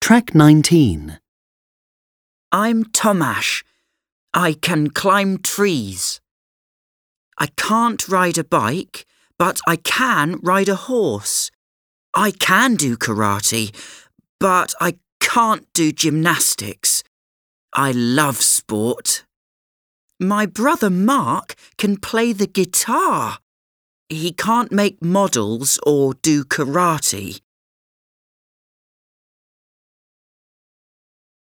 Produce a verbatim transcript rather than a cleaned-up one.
Track nineteen. I'm Tomash. I can climb trees. I can't ride a bike, but I can ride a horse. I can do karate, but I can't do gymnastics. I love sport. My brother Mark can play the guitar. He can't make models or do karate.